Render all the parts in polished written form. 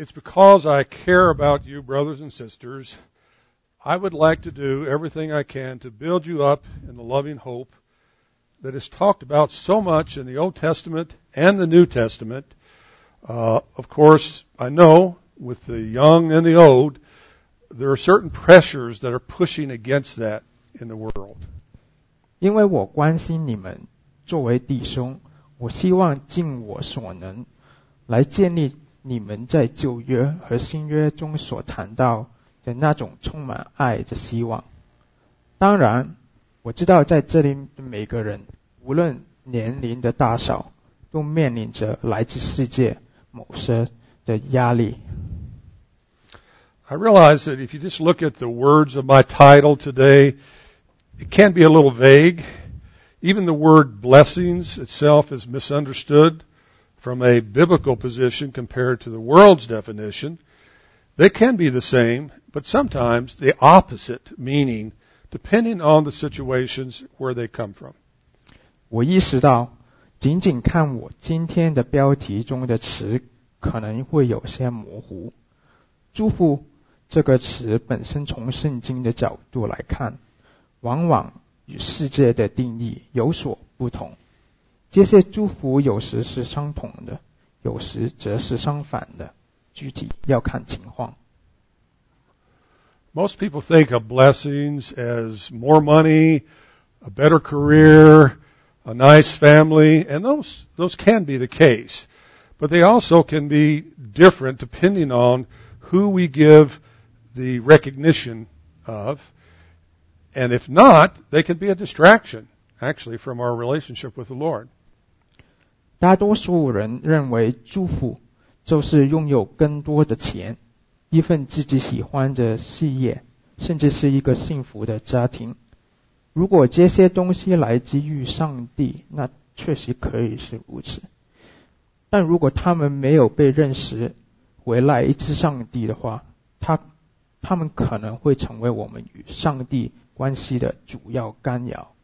it's because I care about you, brothers and sisters. I would like to do everything I can to build you up in the loving hope that is talked about so much in the Old Testament and the New Testament. Of course, I know with the young and the old, there are certain pressures that are pushing against that in the world. 因为我关心你们，作为弟兄，我希望尽我所能来建立你们在旧约和新约中所谈到的那种充满爱的希望。当然，我知道在这里的每个人，无论年龄的大小，都面临着来自世界某些的压力。 I realize that if you just look at the words of my title today, it can be a little vague. Even the word blessings itself is misunderstood from a biblical position compared to the world's definition. They can be the same, but sometimes the opposite meaning, depending on the situations where they come from. 我意识到，仅仅看我今天的标题中的词，可能会有些模糊。祝福这个词本身从圣经的角度来看，往往与世界的定义有所不同。这些祝福有时是相同的，有时则是相反的，具体要看情况。 Most people think of blessings as more money, a better career, a nice family, and those can be the case. But they also can be different depending on who we give the recognition of. And if not, they can be a distraction, actually, from our relationship with the Lord. 大多数人认为祝福就是拥有更多的钱，一份自己喜欢的事业，甚至是一个幸福的家庭。如果这些东西来自于上帝，那确实可以是如此。但如果他们没有被认识为来自上帝的话，他们可能会成为我们与上帝关系的主要干扰。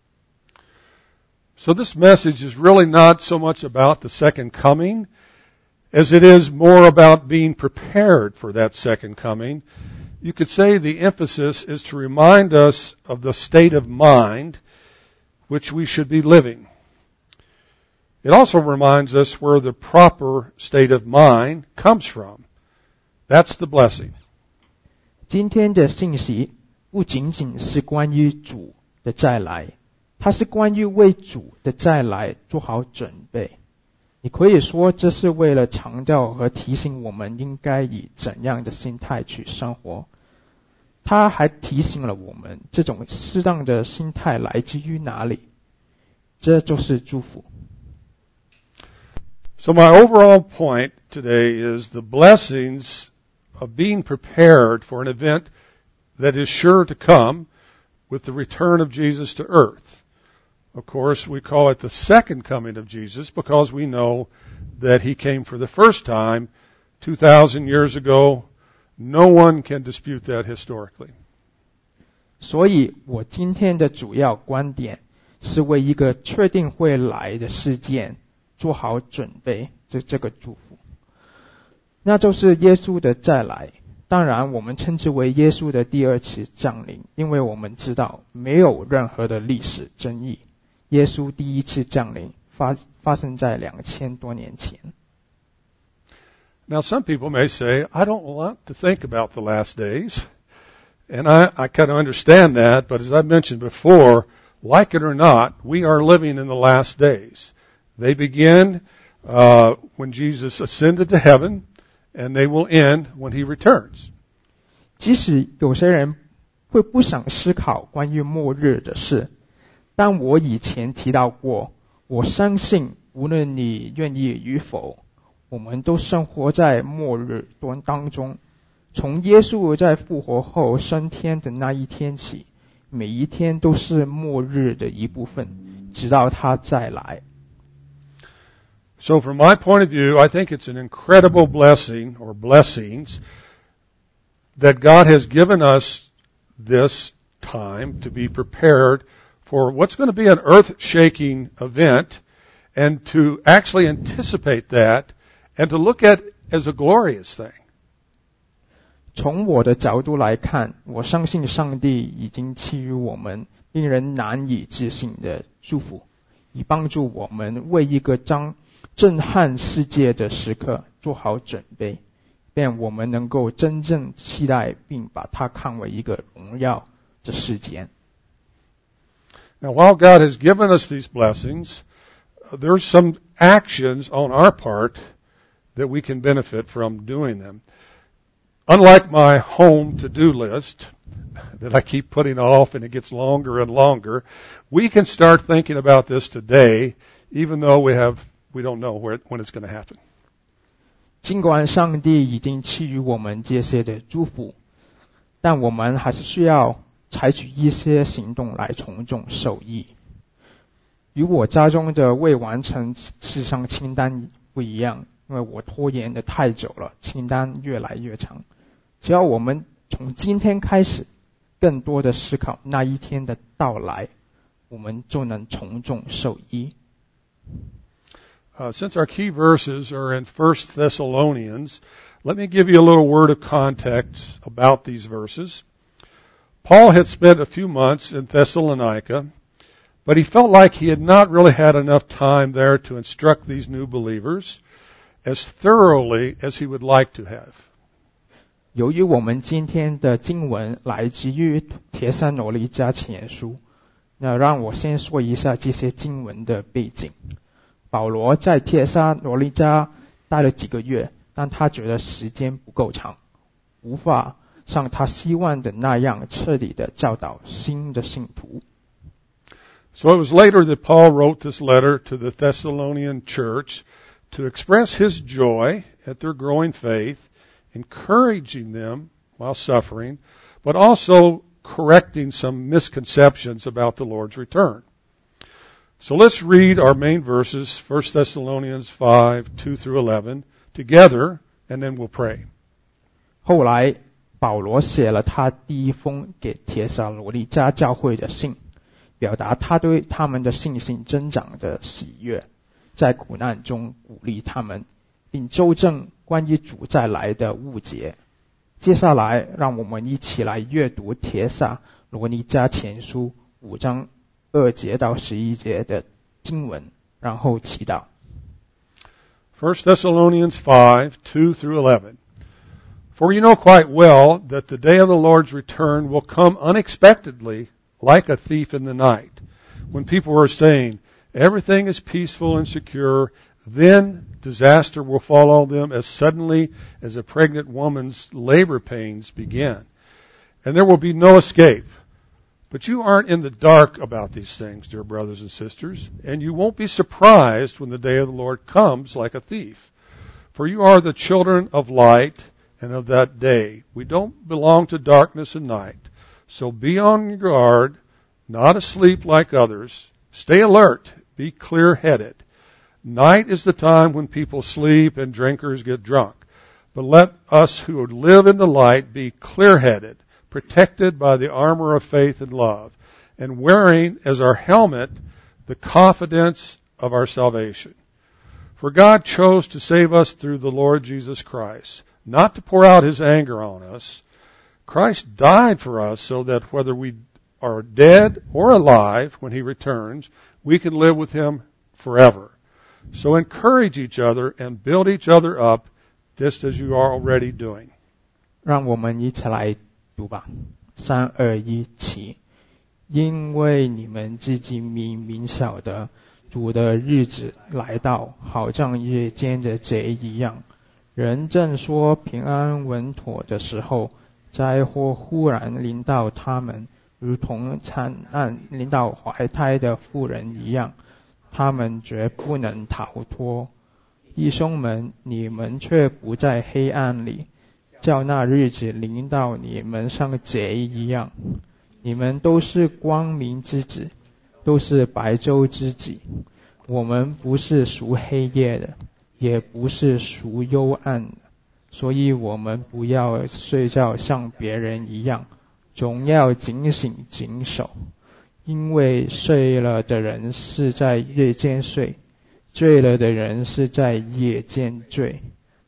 So this message is really not so much about the second coming as it is more about being prepared for that second coming. You could say the emphasis is to remind us of the state of mind which we should be living. It also reminds us where the proper state of mind comes from. That's the blessing. 今天的信息不仅仅是关于主的再来，它是关于为主的再来做好准备。你可以说这是为了强调和提醒我们应该以怎样的心态去生活。他还提醒了我们这种适当的心态来自于哪里，这就是祝福。 So my overall point today is the blessings of being prepared for an event that is sure to come with the return of Jesus to earth. Of course, we call it the second coming of Jesus because we know that he came for the first time 2,000 years ago. No one can dispute that historically. 所以我今天的主要观点是为一个确定会来的事件做好准备，这个祝福，那就是耶稣的再来。当然我们称之为耶稣的第二次降临，因为我们知道没有任何的历史争议，耶稣第一次降临发生在2000多年前。 Now some people may say, I don't want to think about the last days. And I kind of understand that, but as I mentioned before, like it or not, we are living in the last days. They begin when Jesus ascended to heaven, and they will end when he returns. 即使有些人会不想思考关于末日的事，但我以前提到过，我相信无论你愿意与否，我们都生活在末日当中。从耶稣在复活后升天的那一天起，每一天都是末日的一部分，直到他再来。 So from my point of view, I think it's an incredible blessing or blessings that God has given us this time to be prepared for what's going to be an earth-shaking event and to actually anticipate that and to look at as a glorious thing. 从我的角度来看，我相信上帝已经赐予我们令人难以置信的祝福，以帮助我们为一个震撼世界的时刻做好准备，便我们能够真正期待并把它看为一个荣耀的事件。 Now, while God has given us these blessings, there's some actions on our part that we can benefit from doing them. Unlike my home to-do list that I keep putting off and it gets longer and longer, we can start thinking about this today, even though we don't know when it's going to happen. 尽管上帝已经赐予我们这些的祝福，但我们还是需要采取一些行动来从中受益。与我家中的未完成事项清单不一样，因为我拖延的太久了，清单越来越长。只要我们从今天开始更多的思考那一天的到来，我们就能从中受益。 Since our key verses are in 1 Thessalonians, let me give you a little word of context about these verses. Paul had spent a few months in Thessalonica, but he felt like he had not really had enough time there to instruct these new believers as thoroughly as he would like to have. 由于我们今天的经文来自于帖撒罗尼迦前书，那让我先说一下这些经文的背景。保罗在帖撒罗尼迦待了几个月，但他觉得时间不够长，无法像他希望的那样彻底的教导新的信徒。 So it was later that Paul wrote this letter to the Thessalonian church to express his joy at their growing faith, encouraging them while suffering, but also correcting some misconceptions about the Lord's return. So let's read our main verses, 1 Thessalonians 5, 2 through 11, together, and then we'll pray. 后来保罗写了他第一封给帖撒罗尼迦教会的信，表达他对他们的信心增长的喜悦，在苦难中鼓励他们，并纠正关于主再来的误解。接下来让我们一起来阅读帖撒罗尼迦前书5章2节到11节的经文，然后祈祷。 1 Thessalonians 5, 2 through 11. For you know quite well that the day of the Lord's return will come unexpectedly like a thief in the night. When people are saying, everything is peaceful and secure, then disaster will follow them as suddenly as a pregnant woman's labor pains begin. And there will be no escape. But you aren't in the dark about these things, dear brothers and sisters, and you won't be surprised when the day of the Lord comes like a thief. For you are the children of light and of that day. We don't belong to darkness and night. So be on your guard, not asleep like others. Stay alert, be clear-headed. Night is the time when people sleep and drinkers get drunk. But let us who live in the light be clear-headed, protected by the armor of faith and love, and wearing as our helmet the confidence of our salvation. For God chose to save us through the Lord Jesus Christ, not to pour out His anger on us. Christ died for us so that whether we are dead or alive when He returns, we can live with Him forever. So encourage each other and build each other up, just as you are already doing. 让我们一起来读吧，3、2、1，起！因为你们自己明晓得，主的日子来到，好像夜间的贼一样。人正说平安稳妥的时候，灾祸忽然临到他们，如同惨案临到怀胎的妇人一样，他们绝不能逃脱。弟兄们，你们却不在黑暗里，叫那日子临到你们像贼一样。你们都是光明之子，都是白昼之子。我们不是属黑夜的，也不是属幽暗的，所以我们不要睡觉像别人一样，总要警醒谨守。因为睡了的人是在夜间睡，醉了的人是在夜间醉。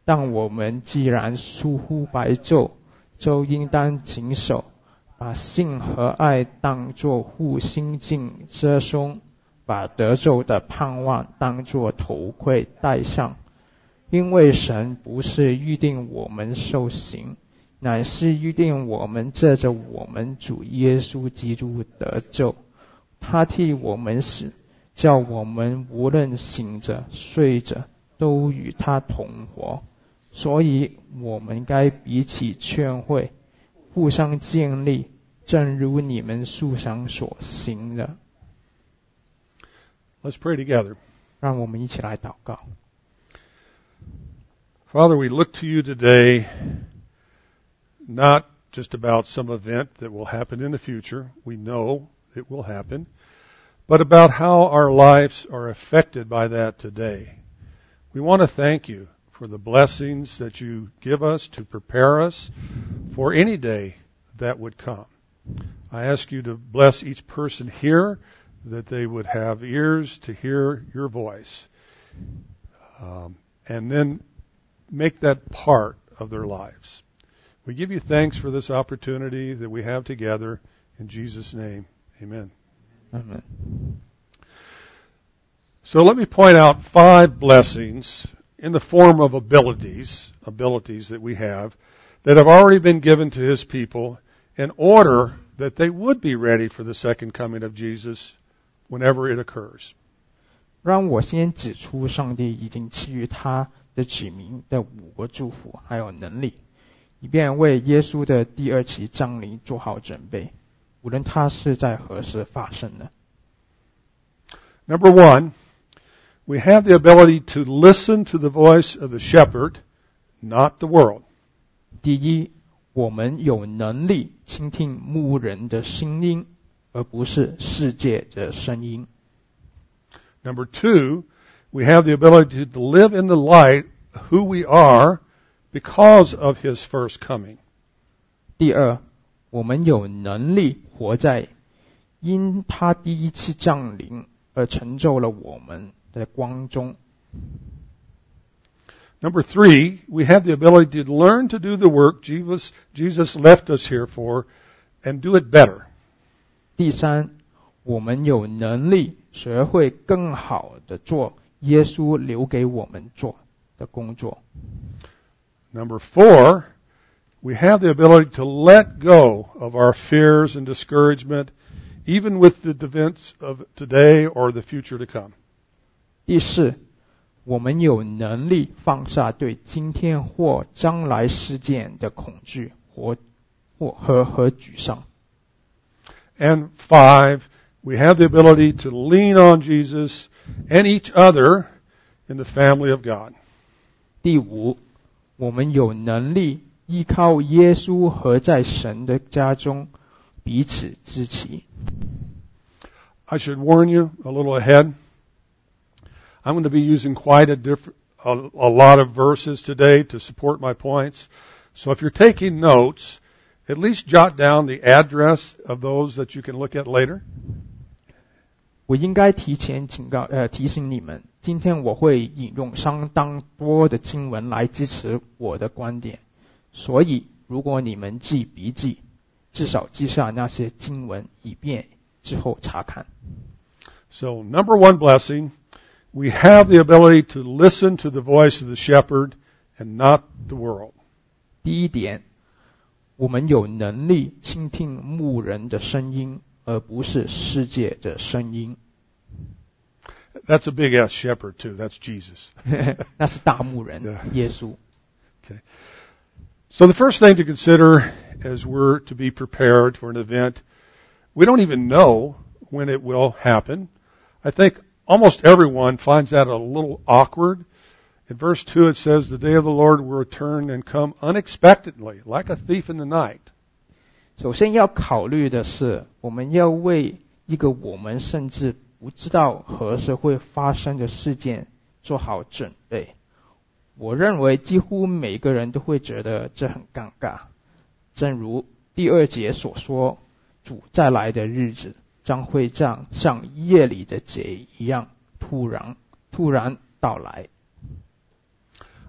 但我们既然疏忽白昼，就应当谨守，把信和爱当作护心镜遮胸，把得救的盼望当作头盔戴上。因为神不是预定我们受刑，乃是预定我们借着我们主耶稣基督得救。他替我们死，叫我们无论醒着睡着，都与他同活。所以我们该彼此劝慰，互相建立，正如你们素常所行的。 Let's pray together. 让我们一起来祷告。 Father, we look to you today, not just about some event that will happen in the future. We know it will happen, but about how our lives are affected by that today. We want to thank you for the blessings that you give us to prepare us for any day that would come. I ask you to bless each person here, that they would have ears to hear your voice, and then make that part of their lives. We give you thanks for this opportunity that we have together. In Jesus' name, amen. Amen. So let me point out 5 blessings in the form of abilities that we have that have already been given to His people in order that they would be ready for the second coming of Jesus whenever it occurs. 让我先指出上帝已经赐予他的子民的5个祝福还有能力，以便为耶稣的第二期降临做好准备，无论他是在何时发生的。 Number 1, we have the ability to listen to the voice of the shepherd, not the world. 第一，我们有能力倾听牧人的声音，而不是世界的声音。 Number 2, we have the ability to live in the light of who we are because of His first coming. 第二，我们有能力活在因他第一次降临而成就了我们的光中。 Number 3, we have the ability to learn to do the work Jesus left us here for and do it better. 第三，我们有能力学会更好的做耶稣留给我们做的工作。 Number 4, we have the ability to let go of our fears and discouragement, even with the events of today or the future to come. 第四，我们有能力放下对今天或将来事件的恐惧和沮丧。 And 5, we have the ability to lean on Jesus and each other in the family of God. 第五，我们有能力依靠耶稣和在神的家中彼此支持。 I should warn you a little ahead. I'm going to be using quite a lot of verses today to support my points. So if you're taking notes, at least jot down the address of those that you can look at later. 我应该提前提醒你们，今天我会引用相当多的经文来支持我的观点，所以如果你们记笔记，至少记下那些经文，以便之后查看。 So number 1 blessing, we have the ability to listen to the voice of the shepherd and not the world. 第一点，我们有能力倾听牧人的声音，而不是世界的声音。 That's a big S shepherd too. That's Jesus. 那是大牧人，耶稣。 Okay. So the first thing to consider as we're to be prepared for an event, we don't even know when it will happen. I think almost everyone finds that a little awkward. In verse 2 it says, the day of the Lord will return and come unexpectedly, like a thief in the night. 首先要考虑的是，我们要为一个我们甚至不知道何时会发生的事件做好准备。我认为几乎每个人都会觉得这很尴尬。正如第2节所说，主再来的日子将会像夜里的贼一样突然到来。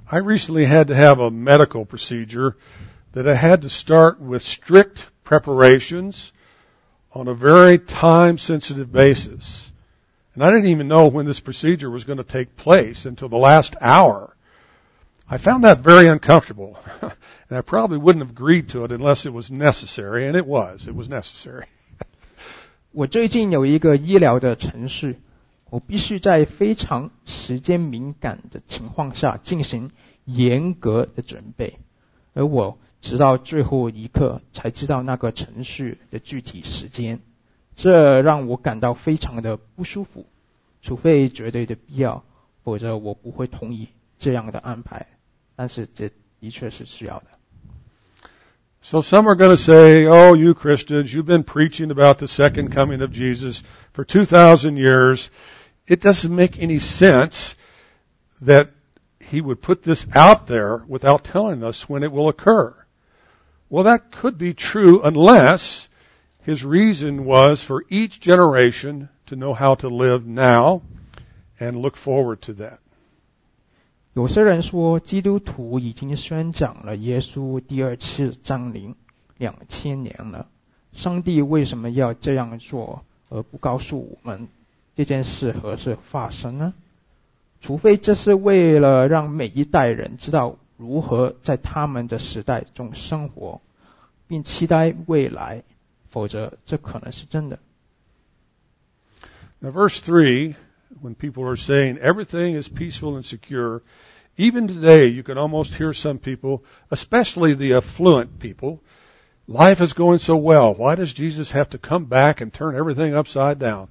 I recently had to have a medical procedure that I had to start with strict preparations on a very time-sensitive basis. And I didn't even know when this procedure was going to take place until the last hour. I found that very uncomfortable, and I probably wouldn't have agreed to it unless it was necessary, and it was necessary. 我最近有一个医疗的程序，我必须在非常时间敏感的情况下进行严格的准备，而我直到最后一刻才知道那个程序的具体时间，这让我感到非常的不舒服，除非绝对的必要，否则我不会同意这样的安排，但是这的确是需要的。 So some are going to say, oh, you Christians, you've been preaching about the second coming of Jesus for 2,000 years. It doesn't make any sense that he would put this out there without telling us when it will occur. Well, that could be true unless his reason was for each generation to know how to live now and look forward to that. 有些人说，基督徒已经宣讲了耶稣第二次降临2000年了，上帝为什么要这样做，而不告诉我们这件事何时发生呢？除非这是为了让每一代人知道如何在他们的时代中生活，并期待未来，否则这可能是真的。 Now, verse 3, when people are saying everything is peaceful and secure, even today you can almost hear some people, especially the affluent people, life is going so well. Why does Jesus have to come back and turn everything upside down?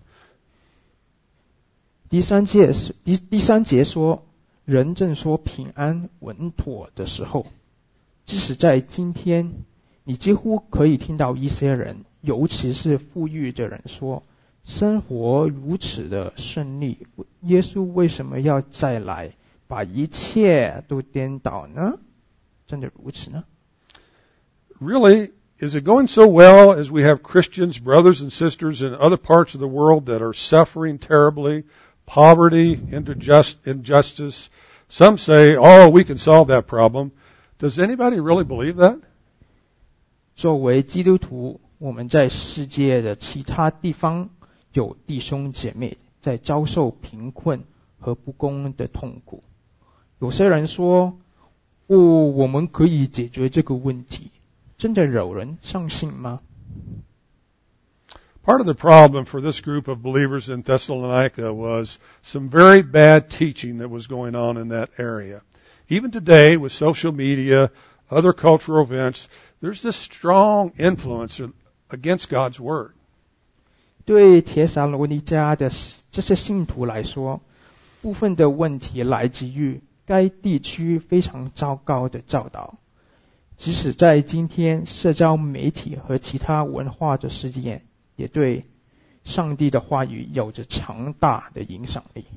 第三节说，人正说平安稳妥的时候，即使在今天，你几乎可以听到一些人，尤其是富裕的人说，生活如此的顺利，耶稣为什么要再来，把一切都颠倒呢？真的如此呢？ Really, is it going so well as we have Christians, brothers and sisters in other parts of the world that are suffering terribly, poverty, injustice? Some say, oh, we can solve that problem. Does anybody really believe that? 作为基督徒，我们在世界的其他地方有弟兄姐妹在遭受贫困和不公的痛苦。有些人说，我们可以解决这个问题，真的有人相信吗？ Part of the problem for this group of believers in Thessalonica was some very bad teaching that was going on in that area. Even today, with social media, other cultural events, there's this strong influence against God's Word. 对帖撒罗尼迦的这些信徒来说，部分的问题来自于该地区非常糟糕的教导。即使在今天，社交媒体和其他文化的事件也对上帝的话语有着强大的影响力。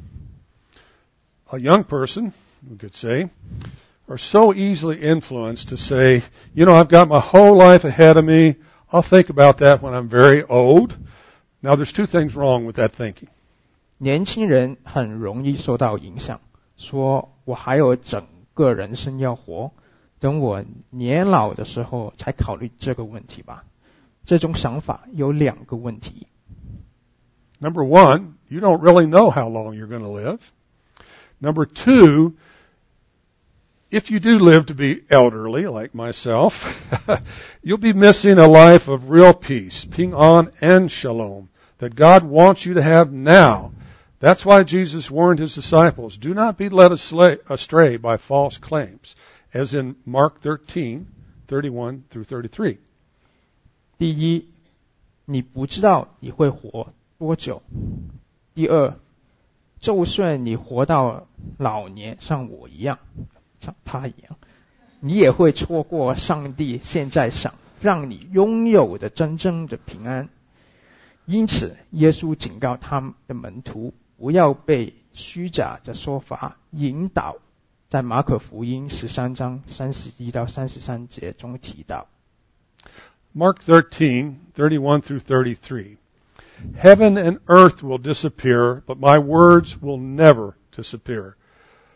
A young person, we could say, are so easily influenced to say, you know, I've got my whole life ahead of me. I'll think about that when I'm very old. Now, there's two things wrong with that thinking. 年轻人很容易受到影响，说我还有整个人生要活，等我年老的时候才考虑这个问题吧。这种想法有两个问题。 Number one, you don't really know how long you're going to live. Number two, if you do live to be elderly, like myself, you'll be missing a life of real peace, ping an and shalom, that God wants you to have now. That's why Jesus warned his disciples, do not be led astray by false claims, as in Mark 13:31 through 33. 第一，你不知道你会活多久。第二，就算你活到老年，像我一样，像他一样，你也会错过上帝现在想让你拥有的真正的平安。因此，耶稣警告他们的门徒不要被虚假的说法引导，在马可福音13章31到33节中提到。 Mark 13:31 through 33. Heaven and earth will disappear, but my words will never disappear.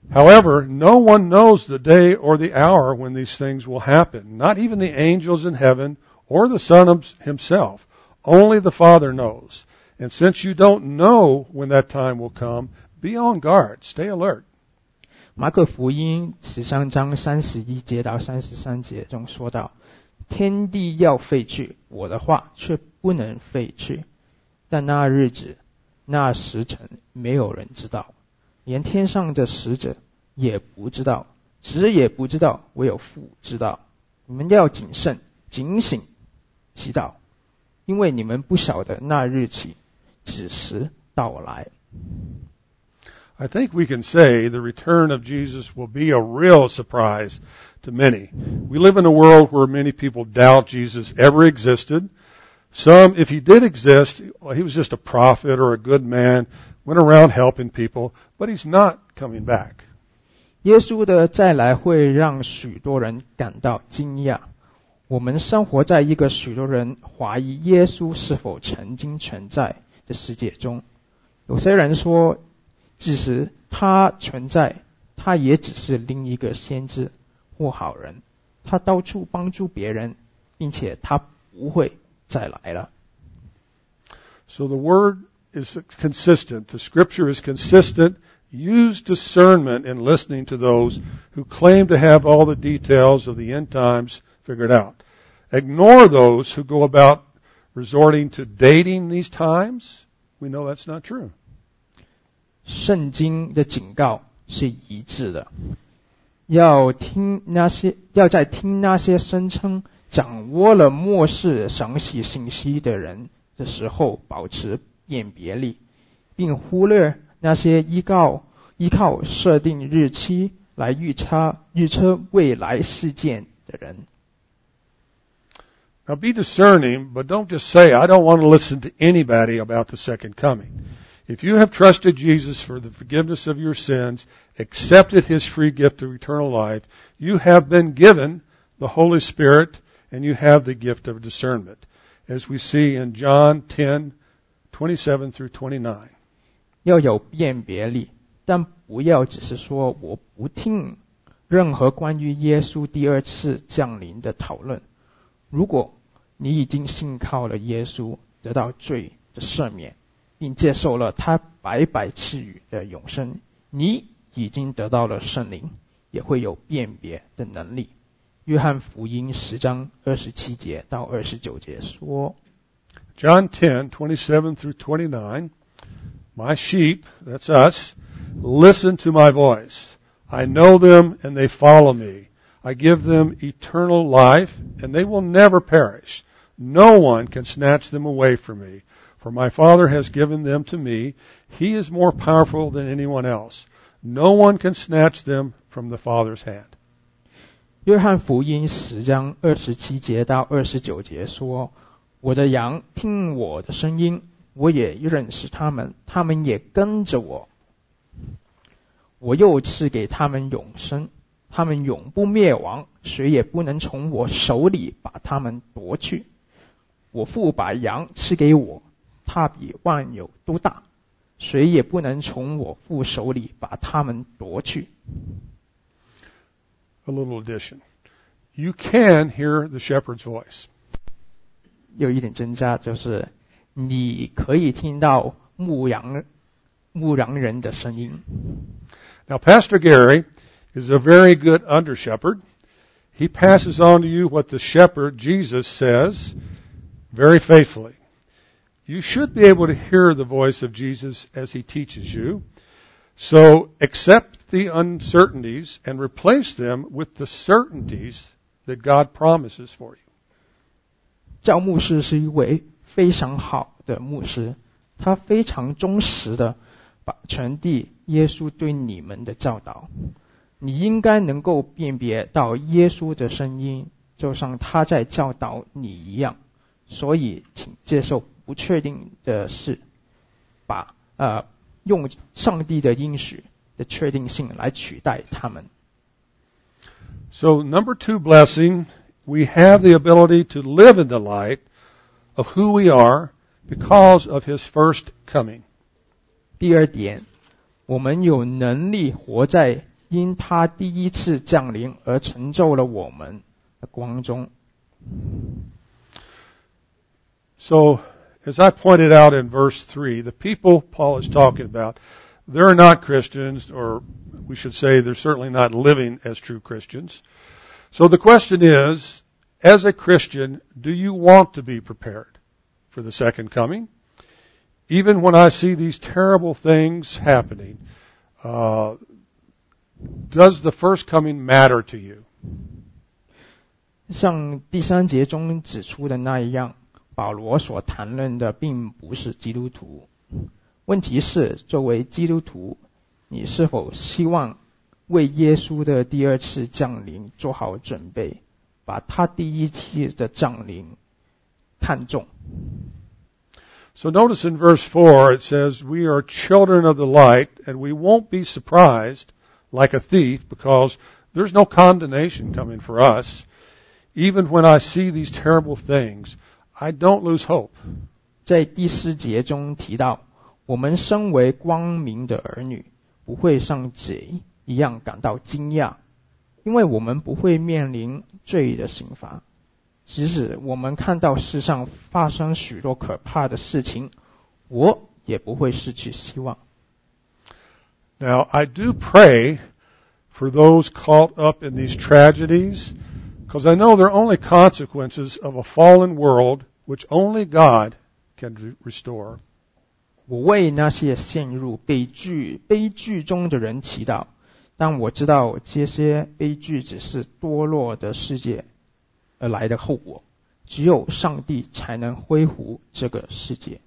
However, no one knows the day or the hour when these things will happen, not even the angels in heaven or the Son himself. Only the Father knows. And since you don't know when that time will come, be on guard, stay alert. 马可福音13章31节到33节中说道：天地要废去，我的话却不能废去。但那日子、那时辰，没有人知道，连天上的使者也不知道，子也不知道，唯有父知道。你们要谨慎、警醒、祈祷，因为你们不晓得那日期、子时到来。 I think we can say the return of Jesus will be a real surprise to many. We live in a world where many people doubt Jesus ever existed. Some, if he did exist, he was just a prophet or a good man, went around helping people, but he's not coming back. 耶稣的再来会让许多人感到惊讶。我们生活在一个许多人怀疑耶稣是否曾经存在的世界中。有些人说，即使他存在，他也只是另一个先知或好人，他到处帮助别人，并且他不会再来了。 So the word is consistent. The scripture is consistent. Use discernment in listening to those who claim to have all the details of the end times figured out. Ignore those who go about resorting to dating these times. We know that's not true. 圣经的警告是一致的，要在听那些声称掌握了末世详细信息的人的时候保持辨别力，并忽略那些依靠设定日期来预测未来事件的人。 Now be discerning, but don't just say, I don't want to listen to anybody about the second coming. If you have trusted Jesus for the forgiveness of your sins, accepted his free gift of eternal life, you have been given the Holy Spirit and you have the gift of discernment, as we see in John 10:27 through 29. 要有辨别力，但不要只是说我不听任何关于耶稣第二次降临的讨论。如果你已经信靠了耶稣，得到罪的赦免，并接受了他白白赐予的永生，你已经得到了圣灵，也会有辨别的能力。约翰福音10章27节到29节说 John 10:27 through 29, My sheep, that's us, listen to my voice. I know them and they follow me. I give them eternal life and they will never perish. No one can snatch them away from me. For my Father has given them to me. He is more powerful than anyone else. No one can snatch them from the Father's hand. 约翰福音10章27节到29节说，我的羊听我的声音，我也认识他们，他们也跟着我。我又赐给他们永生，他们永不灭亡，谁也不能从我手里把他们夺去。我父把羊赐给我，他比万有都大，谁也不能从我父手里把他们夺去。 A little addition. You can hear the shepherd's voice. 有一点增加，就是你可以听到牧羊人的声音。 Now, Pastor Gary is a very good under shepherd. He passes on to you what the shepherd, Jesus, says very faithfully. You should be able to hear the voice of Jesus as he teaches you. So accept the uncertainties and replace them with the certainties that God promises for you. 赵牧师是一位非常好的牧师，他非常忠实的传递耶稣对你们的教导。你应该能够辨别到耶稣的声音，就像他在教导你一样。所以请接受不确定的事，用上帝的应许的确定性来取代他们。 So number 2 blessing, we have the ability to live in the light of who we are because of his first coming. 第二点，我们有能力活在因他第一次降临而成就了我们的光中。 So, as I pointed out in verse 3, the people Paul is talking about, they're not Christians, or we should say they're certainly not living as true Christians. So the question is, as a Christian, do you want to be prepared for the second coming? Even when I see these terrible things happening, does the first coming matter to you? 像第3节中指出的那样，保罗所谈论的并不是基督徒。问题是，作为基督徒，你是否希望为耶稣的第二次降临做好准备，把他第一次的降临看重？ So notice in verse 4 it says, we are children of the light, and we won't be surprised like a thief, because there's no condemnation coming for us. Even when I see these terrible things, I don't lose hope. 在第4节中提到，我们身为光明的儿女，不会像贼一样感到惊讶，因为我们不会面临罪的刑罚。即使我们看到世上发生许多可怕的事情，我也不会失去希望。 Now, I do pray for those caught up in these tragedies, because I know they're only consequences of a fallen world which only God can restore. 我为那些陷入悲剧中的人祈祷，但我知道这些悲剧只是堕落的世界而来的后果，只有上帝才能恢复这个世界。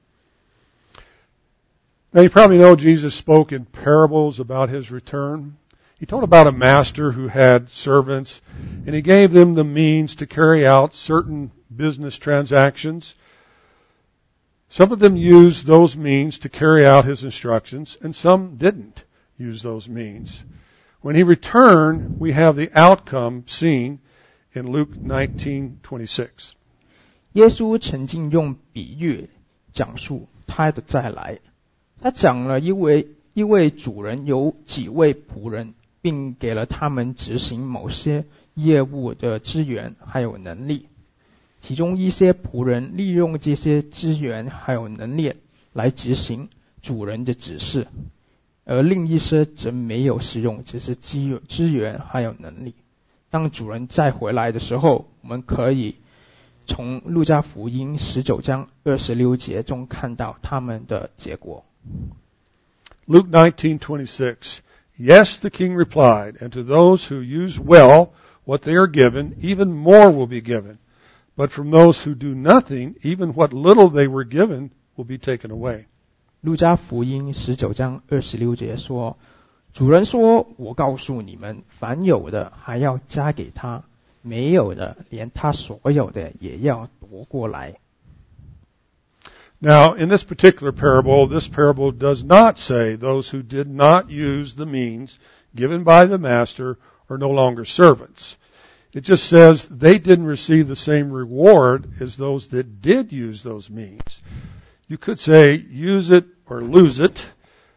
Now, you probably know Jesus spoke in parables about his return. He told about a master who had servants, and he gave them the means to carry out certain business transactions. Some of them used those means to carry out his instructions, and some didn't use those means. When he returned, we have the outcome seen in Luke 19:26. 耶稣曾经用比喻讲述他的再来。他讲了一位主人有几位仆人，并给了他们执行某些业务的资源还有能力。其中一些仆人利用这些资源还有能力来执行主人的指示，而另一些则没有使用这些资源还有能力。当主人再回来的时候，我们可以从路加福音19章26节中看到他们的结果。 Luke 19:26. Yes, the king replied, and to those who use well what they are given, even more will be given. But from those who do nothing, even what little they were given will be taken away. 路加福音19章26节说，主人说，我告诉你们，凡有的还要加给他，没有的连他所有的也要夺过来。 Now, in this particular parable, this parable does not say those who did not use the means given by the master are no longer servants. It just says they didn't receive the same reward as those that did use those means. You could say use it or lose it.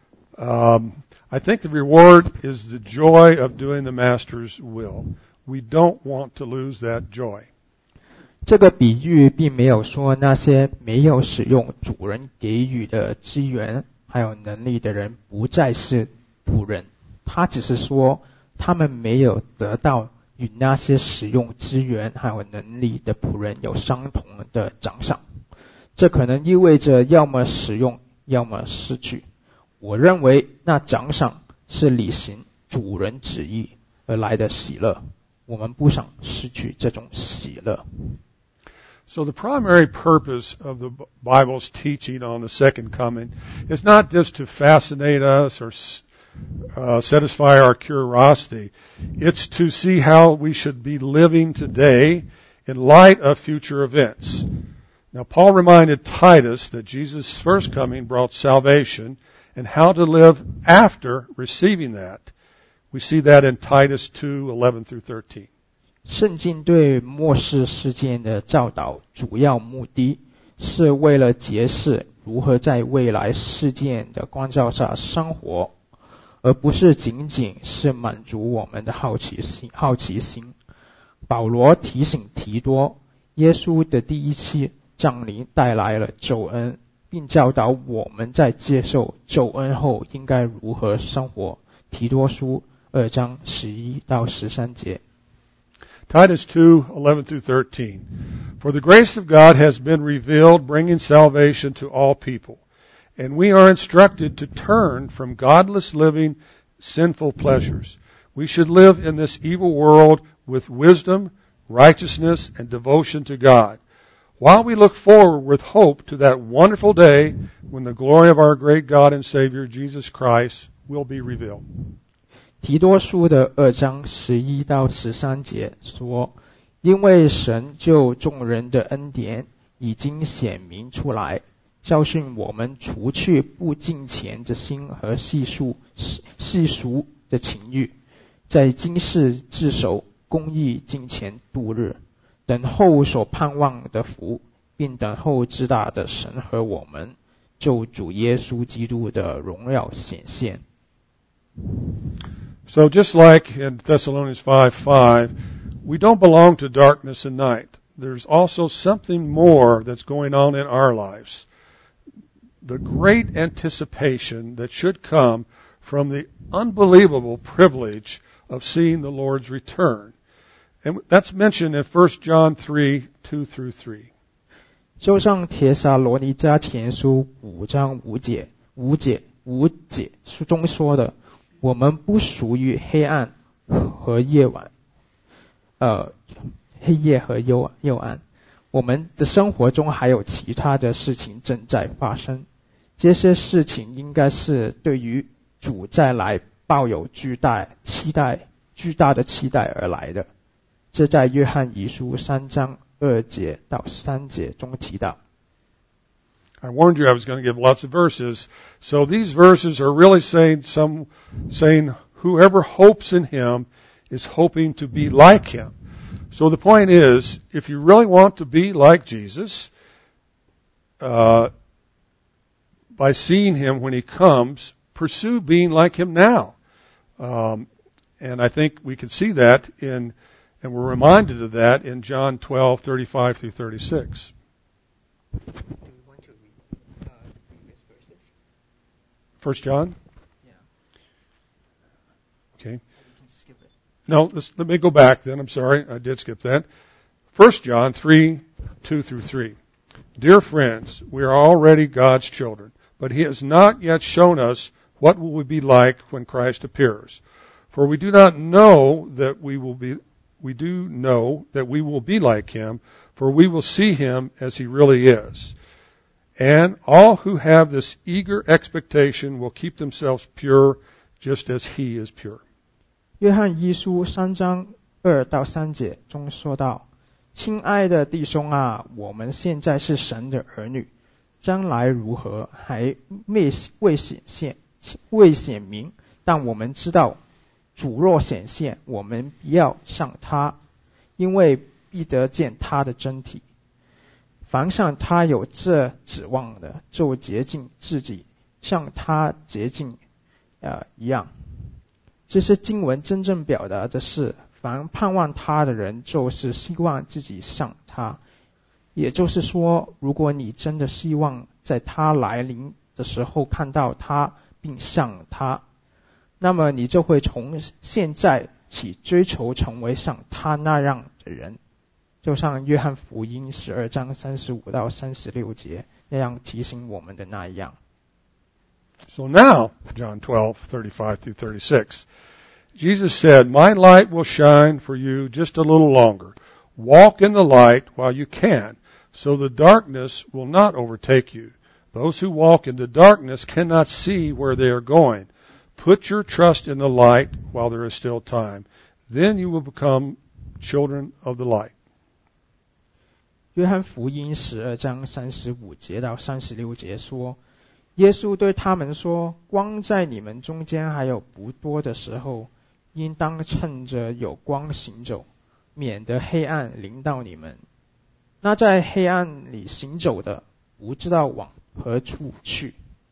I think the reward is the joy of doing the master's will. We don't want to lose that joy. 这个比喻并没有说那些没有使用主人给予的资源还有能力的人不再是仆人，他只是说他们没有得到与那些使用资源还有能力的仆人有相同的奖赏。这可能意味着要么使用，要么失去。我认为那奖赏是履行主人旨意而来的喜乐，我们不想失去这种喜乐。 So the primary purpose of the Bible's teaching on the second coming is not just to fascinate us or satisfy our curiosity. It's to see how we should be living today in light of future events. Now, Paul reminded Titus that Jesus' first coming brought salvation and how to live after receiving that. We see that in Titus 2:11 through 13. 圣经对末世事件的教导主要目的是为了揭示如何在未来事件的光照下生活，而而不是仅仅是满足我们的好奇心。保罗提醒提多，耶稣的第一次降临带来了救恩，并教导我们在接受救恩后应该如何生活。提多书2章11到13节。 Titus 2:11 through 13. For the grace of God has been revealed, bringing salvation to all people. And we are instructed to turn from godless living, sinful pleasures. We should live in this evil world with wisdom, righteousness, and devotion to God, while we look forward with hope to that wonderful day when the glory of our great God and Savior, Jesus Christ, will be revealed. 提多书的2章11到13节说，因为神就众人的恩典已经显明出来，教训我们除去不敬虔的心和世俗的情欲，在今世自守公义敬虔度日，等候所盼望的福，并等候至大的神和我们救主耶稣基督的荣耀显现。 So just like in Thessalonians 5:5, we don't belong to darkness and night. There's also something more that's going on in our lives. The great anticipation that should come from the unbelievable privilege of seeing the Lord's return. And that's mentioned in 1 John 3:2 through 3. 就像帖撒罗尼迦前书5章5节书中说的，我们不属于黑夜和幽暗。我们的生活中还有其他的事情正在发生，这些事情应该是对于主再来抱有巨大的期待而来的。这在约翰一书3章2节到3节中提到。 I warned you I was going to give lots of verses. So these verses are really saying whoever hopes in Him is hoping to be like Him. So the point is, if you really want to be like Jesus, by seeing Him when He comes, pursue being like Him now. And I think we can see that and we're reminded of that in John 12:35 through 36. First John? Yeah. Okay. You can skip it. No, let me go back then. I'm sorry. I did skip that. 1 John 3:2 through 3. Dear friends, we are already God's children, but He has not yet shown us what will we be like when Christ appears. For we do know that we will be like Him, for we will see Him as He really is. And all who have this eager expectation will keep themselves pure, just as He is pure. 约翰一书3章2到3节中说道，亲爱的弟兄啊，我们现在是神的儿女，将来如何还未显明，但我们知道主若显现，我们必要像他，因为必得见他的真体。凡上他有这指望的，就洁净自己，像他洁净一样。这是经文真正表达的是，凡盼望他的人，就是希望自己像他。也就是说，如果你真的希望在他来临的时候看到他并像他，那么你就会从现在起追求成为像他那样的人，就像约翰福音12章35到36节那样提醒我们的那样。 So now, John 12:35 through 36, Jesus said, My light will shine for you just a little longer. Walk in the light while you can, so the darkness will not overtake you. Those who walk in the darkness cannot see where they are going. Put your trust in the light while there is still time. Then you will become children of the light. 约翰福音12章35节到36节说，耶稣对他们说，光在你们中间还有不多的时候，应当趁着有光行走，免得黑暗临到你们。那在黑暗里行走的，不知道往何处去。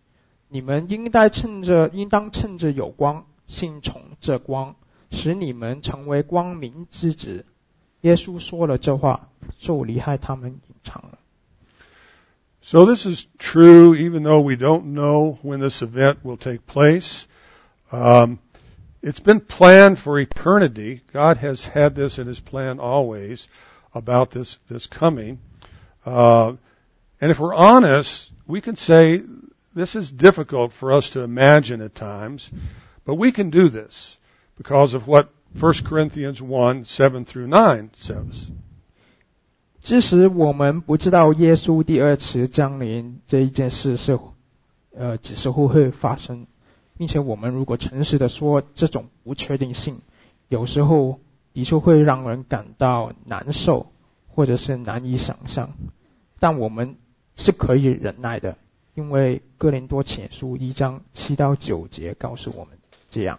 你们应当趁着有光，信从这光，使你们成为光明之子。耶稣说了这话，就离开他们隐藏了。 So this is true even though we don't know when this event will take place. It's been planned for eternity. God has had this in His plan always about this coming. And if we're honest, we can say this is difficult for us to imagine at times, but we can do this because of what 1 Corinthians 1:7-9 says. 即使我们不知道耶稣第二次降临这一件事是几时会发生，并且我们如果诚实的说，这种不确定性有时候的确会让人感到难受，或者是难以想象，但我们是可以忍耐的，因为哥林多前书1:7-9节告诉我们这样。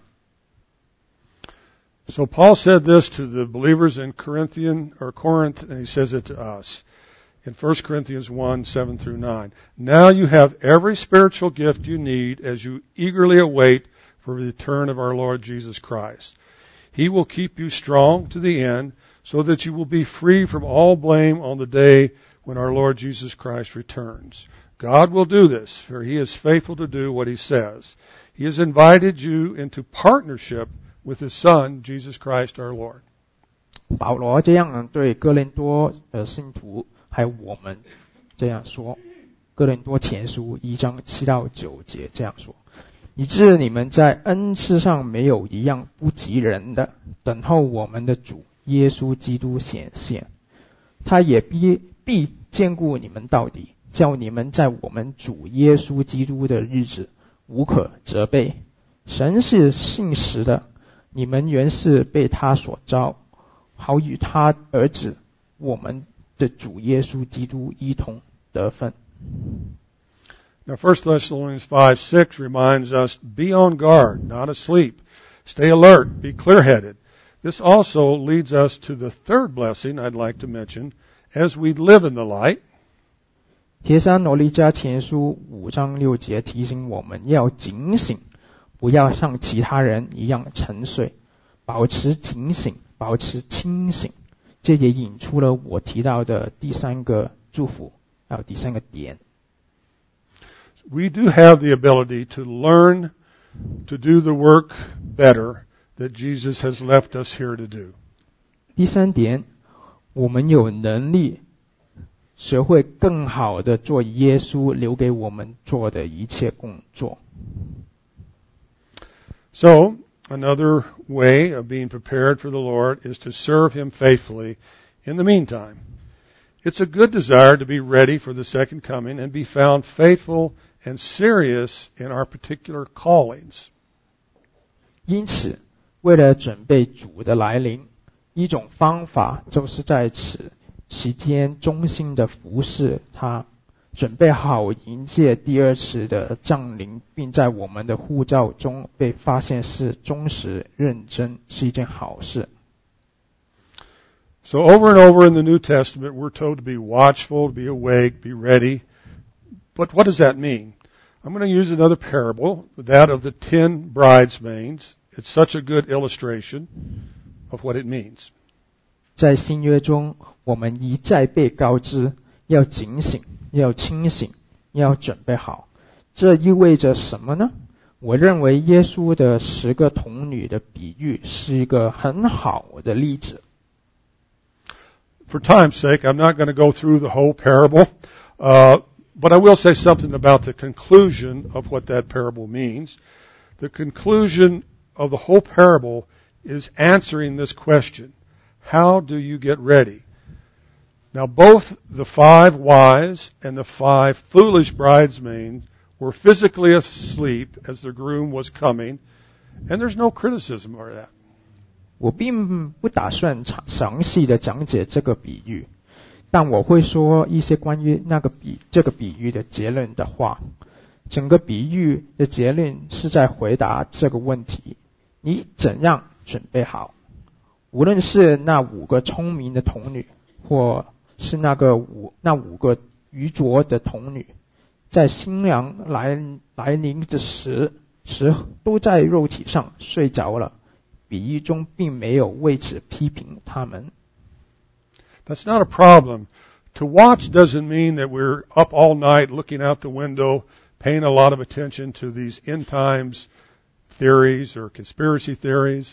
So Paul said this to the believers in Corinth, and he says it to us in 1 Corinthians 1:7-9. Now you have every spiritual gift you need as you eagerly await for the return of our Lord Jesus Christ. He will keep you strong to the end so that you will be free from all blame on the day when our Lord Jesus Christ returns. God will do this, for He is faithful to do what He says. He has invited you into partnership with His Son, Jesus Christ our Lord. 保罗这样对哥林多的信徒还有我们这样说，哥林多前书1:7-9节这样说：以致你们在恩赐上没有一样不及人的，等候我们的主耶稣基督显现，他也必兼顾你们到底，叫你们在我们主耶稣基督的日子无可责备。神是信实的，你们原是被他所召，好与他儿子我们的主耶稣基督一同得分。 Now 1 Thessalonians 5:6 reminds us, be on guard, not asleep. Stay alert, be clear-headed. This also leads us to the third blessing I'd like to mention as we live in the light. 帖撒罗尼迦前书5:6节提醒我们要警醒，不要像其他人一样沉睡，保持警醒，保持清醒。这也引出了我提到的第三个祝福，还有第三个点。 We do have the ability to learn to do the work better that Jesus has left us here to do. 第三点，我们有能力学会更好的做耶稣留给我们做的一切工作。 So, another way of being prepared for the Lord is to serve Him faithfully in the meantime. It's a good desire to be ready for the second coming and be found faithful and serious in our particular callings. 因此，为了准备主的来临，一种方法就是在此期间忠心的服侍他，准备好迎接第二次的降临，并在我们的护照中被发现是忠实认真，是一件好事。 So over and over in the New Testament, we're told to be watchful, be awake, be ready. But what does that mean? I'm going to use another parable, that of the 10 bridesmaids. It's such a good illustration of what it means. 在新约中，我们一再被告知要警醒，要清醒，要准备好。这意味着什么呢？我认为耶稣的10个童女的比喻是一个很好的例子。 For time's sake, I'm not going to go through the whole parable, but I will say something about the conclusion of what that parable means. The conclusion of the whole parable is answering this question: how do you get ready? Now, both the 5 wise and the 5 foolish bridesmaids were physically asleep as the groom was coming, and there's no criticism of that. 我并不打算详细的讲解这个比喻，但我会说一些关于这个比喻的结论的话。整个比喻的结论是在回答这个问题：你怎样准备好？无论是那5个聪明的童女，或是那5个愚拙的童女， 在新娘来临之时都在肉体上睡着了。比喻中并没有为此批评他们。 That's not a problem. To watch doesn't mean that we're up all night looking out the window, paying a lot of attention to these end times theories or conspiracy theories.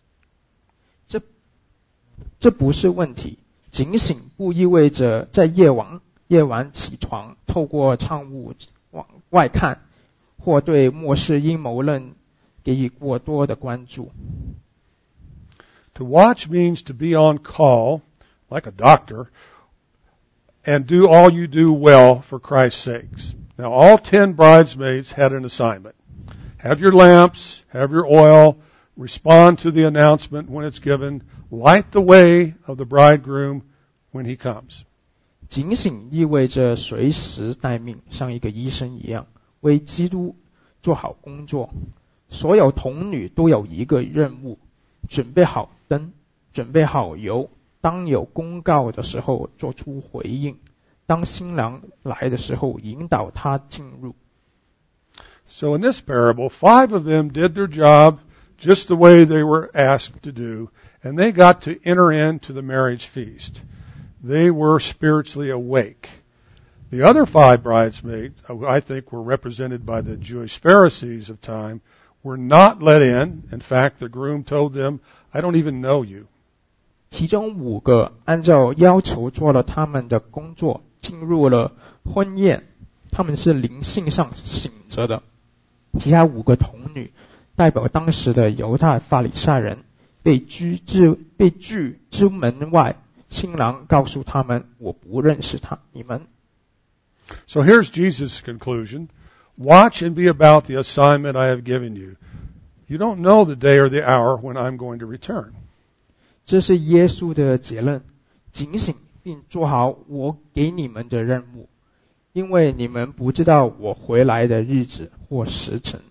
这不是问题。警醒不意味着在夜晚起床，透过窗户往外看，或对末世阴谋论给予过多的关注。 To watch means to be on call, like a doctor, and do all you do well for Christ's sakes. Now, all 10 bridesmaids had an assignment. Have your lamps, have your oil, respond to the announcement when it's given, light the way of the bridegroom when he comes. 警醒意味着随时待命，像一个医生一样，为基督做好工作。所有童女都有一个任务，准备好灯，准备好油，当有公告的时候做出回应，当新郎来的时候引导他进入。 So in this parable, 5 of them did their job just the way they were asked to do, and they got to enter into the marriage feast. They were spiritually awake. The other 5 bridesmaids, who I think were represented by the Jewish Pharisees of time, were not let in. In fact, the groom told them, I don't even know you. 其中5个按照要求做了他们的工作，进入了婚宴，他们是灵性上醒着的。其他5个童女代表当时的犹太法利赛人，被拒之门外。新郎告诉他们，我不认识你们。 So here's Jesus' conclusion. Watch and be about the assignment I have given you. You don't know the day or the hour when I'm going to return. 这是耶稣的结论，警醒并做好我给你们的任务，因为你们不知道我回来的日子或时辰。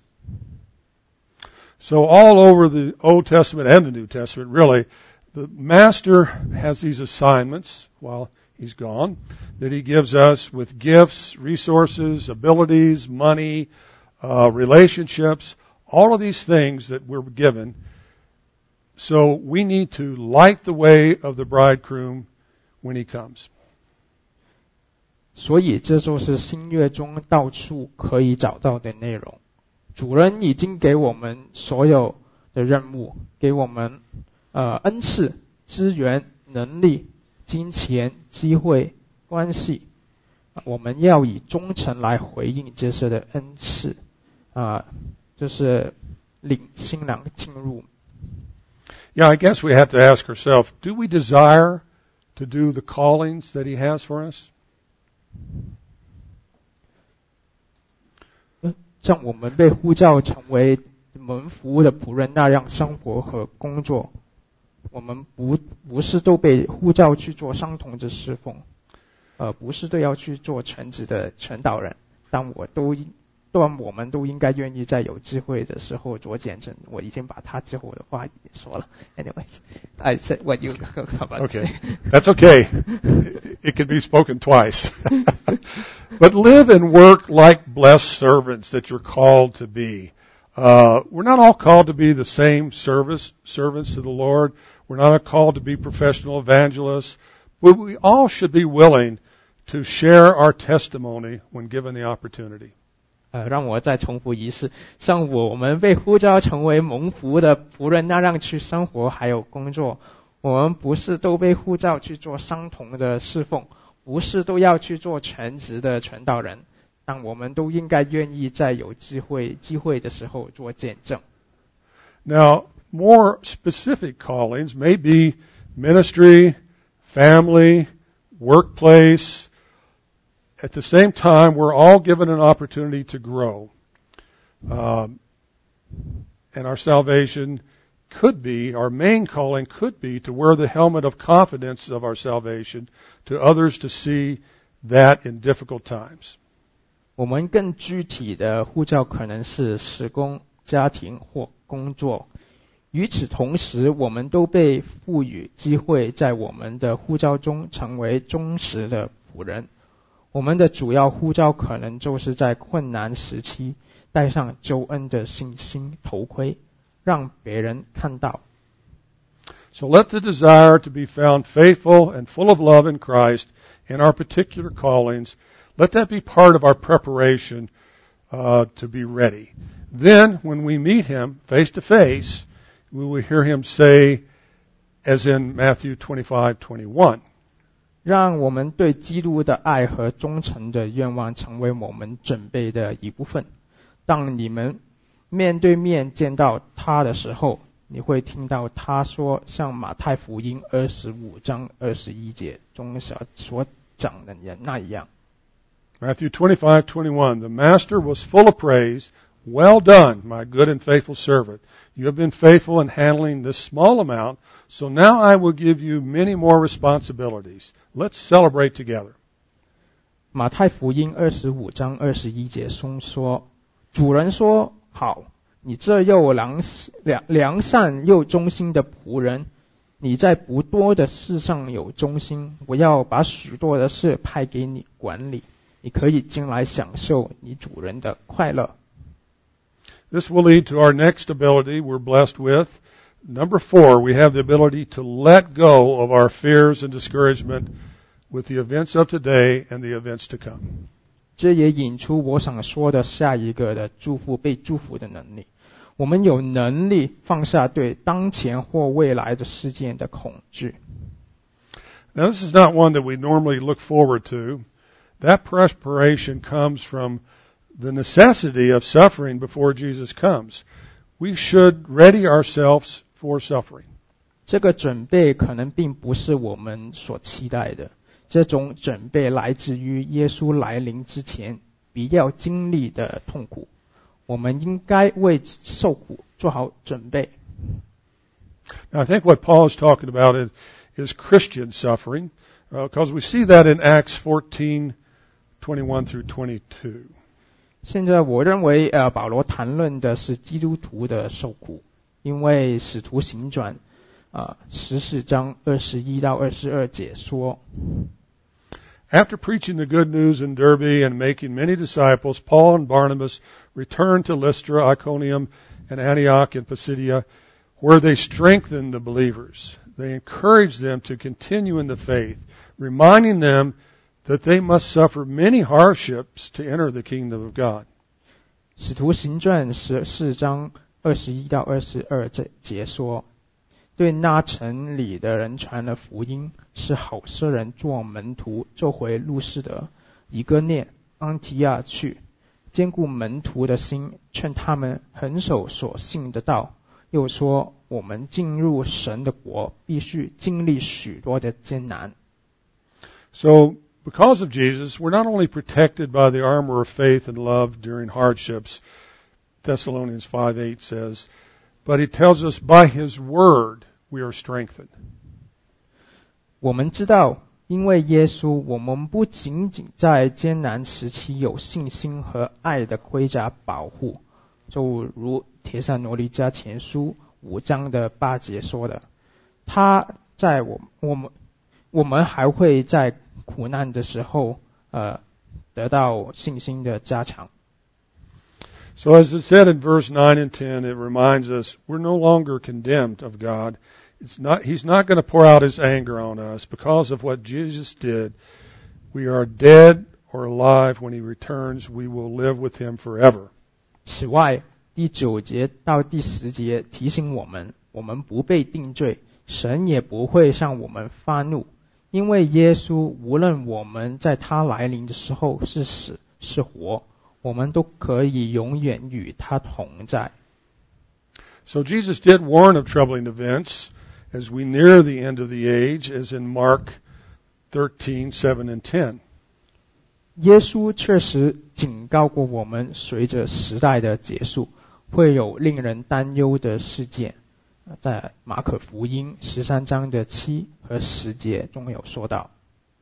So all over the Old Testament and the New Testament, really, the Master has these assignments while He's gone that He gives us with gifts, resources, abilities, money, relationships, all of these things that we're given. So we need to light the way of the bridegroom when he comes. 所以这就是新约中到处可以找到的内容。主人已经给我们所有的任务，给我们恩赐、资源、能力、金钱、机会、关系，我们要以忠诚来回应这些的恩赐，就是领新郎进入。 Yeah, I guess we have to ask ourselves, do we desire to do the callings that He has for us? 像我们被呼召成为门服的仆人那样生活和工作，我们不是都被呼召去做相同的侍奉，不是都要去做全职的传道人，但我们都应该愿意在有机会的时候做见证。我已经把他之后的话已经说了。Anyways, I said what you about to say. That's okay. It can be spoken twice. But live and work like blessed servants that you're called to be. We're not all called to be the same servants to the Lord. We're not all called to be professional evangelists. But we all should be willing to share our testimony when given the opportunity. 让我再重复一次，像我们被呼召成为蒙福的仆人那样去生活还有工作，我们不是都被呼召去做相同的侍奉，不是都要去做全职的传道人，但我们都应该愿意在有机会的时候做见证。 Now, more specific callings may be ministry, family, workplace. At the same time, we're all given an opportunity to grow. And our salvation could be, our main calling could be to wear the helmet of confidence of our salvation to others to see that in difficult times. 我们更具体的呼召可能是事工、家庭或工作。与此同时，我们都被赋予机会在我们的呼召中成为忠实的仆人。 我们的主要呼召可能就是在困难时期戴上救恩的信心头盔，让别人看到。 So let the desire to be found faithful and full of love in Christ in our particular callings, let that be part of our preparation to be ready. Then, when we meet Him face to face, we will hear Him say, as in Matthew 25:21. 让我们对基督的爱和忠诚的愿望成为我们准备的一部分。当你们面对面见到他的时候，你会听到他说，像马太福音25章21节中所讲的那样。 Matthew 25:21, the master was full of praise. Well done, my good and faithful servant. You have been faithful in handling this small amount, so now I will give you many more responsibilities. Let's celebrate together. 马太福音25章21节中说，主人说，好，你这又良善又忠心的仆人，你在不多的事上有忠心，我要把许多的事派给你管理，你可以进来享受你主人的快乐。 This will lead to our next ability we're blessed with. Number 4, we have the ability to let go of our fears and discouragement with the events of today and the events to come. 这也引出我想说的下一个的被祝福的能力。我们有能力放下对当前或未来的事件的恐惧。 Now, this is not one that we normally look forward to. That preparation comes from the necessity of suffering before Jesus comes. We should ready ourselves for suffering. 这个准备可能并不是我们所期待的，这种准备来自于耶稣来临之前必要经历的痛苦。我们应该为受苦做好准备。 Now, I think what Paul is talking about is Christian suffering, because we see that in Acts 14:21 through 22. 现在我认为保罗谈论的是基督徒的受苦，因为使徒行传14章21到22节说， After preaching the good news in Derbe and making many disciples, Paul and Barnabas returned to Lystra, Iconium, and Antioch in Pisidia, where they strengthened the believers. They encouraged them to continue in the faith, reminding them that they must suffer many hardships to enter the kingdom of God. 使徒行传14章21到22节说，对那城里的人传了福音，使好些人做门徒，就回路斯德、以哥念、安提亚去，坚固门徒的心，劝他们恒守所信的道。又说，我们进入神的国，必须经历许多的艰难。 So, because of Jesus, we're not only protected by the armor of faith and love during hardships, Thessalonians 5:8 says, but he tells us by his word we are strengthened. 我们知道，因为耶稣，我们不仅仅在艰难时期有信心和爱的盔甲保护，就如帖撒罗尼迦前书5章的8节说的，他在我们还会在苦难的时候得到信心的加强。 So as it said in verse 9 and 10, it reminds us we're no longer condemned of God. He's not going to pour out his anger on us because of what Jesus did. We are dead or alive when he returns. We will live with him forever. 此外，第9节到第10节提醒我们不被定罪，神也不会向我们发怒，因为耶稣无论我们在他来临的时候是死是活，我们都可以永远与他同在。 So Jesus did warn of troubling events as we near the end of the age, as in Mark 13:7 and 10. 耶稣确实警告过我们，随着时代的结束，会有令人担忧的事件。在马可福音13章的7和10节中有说到。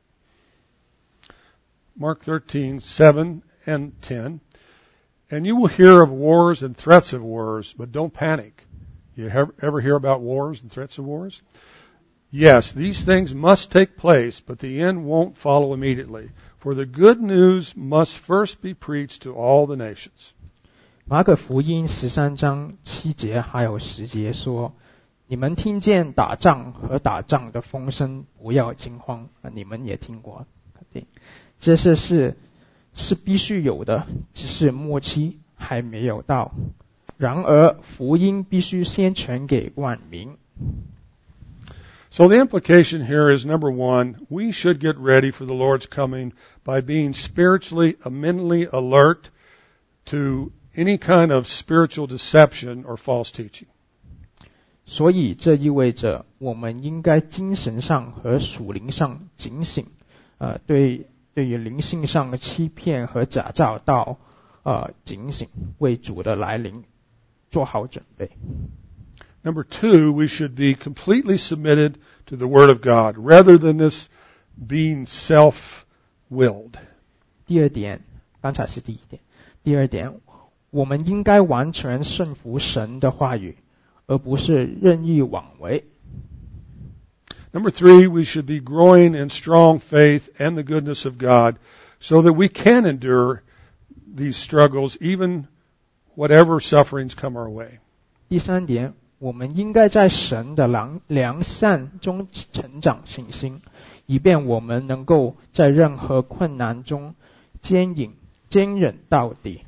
Mark 13:7 and 10. And you will hear of wars and threats of wars, but don't panic. You ever hear about wars and threats of wars? Yes, these things must take place, but the end won't follow immediately. For the good news must first be preached to all the nations. 马可福音13章7节还有10节说，你们听见打仗和打仗的风声，不要惊慌。你们也听过，肯定这些事是必须有的，只是末期还没有到。然而福音必须先传给万民。 So the implication here is, number one, we should get ready for the Lord's coming by being spiritually, mentally alert to any kind of spiritual deception or false teaching. 所以这意味着我们应该精神上和属灵上警醒，对于灵性上的欺骗和假造到警醒，为主的来临做好准备。 Number two, we should be completely submitted to the Word of God, rather than this being self-willed. 第二点，刚才是第一点。第二点，我们应该完全顺服神的话语，而不是任意妄为。 Number three, we should be growing in strong faith and the goodness of God, so that we can endure these struggles, even whatever sufferings come our way. 第三点，我们应该在神的良善中成长信心，以便我们能够在任何困难中坚忍到底。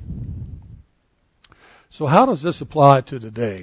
So how does this apply to today?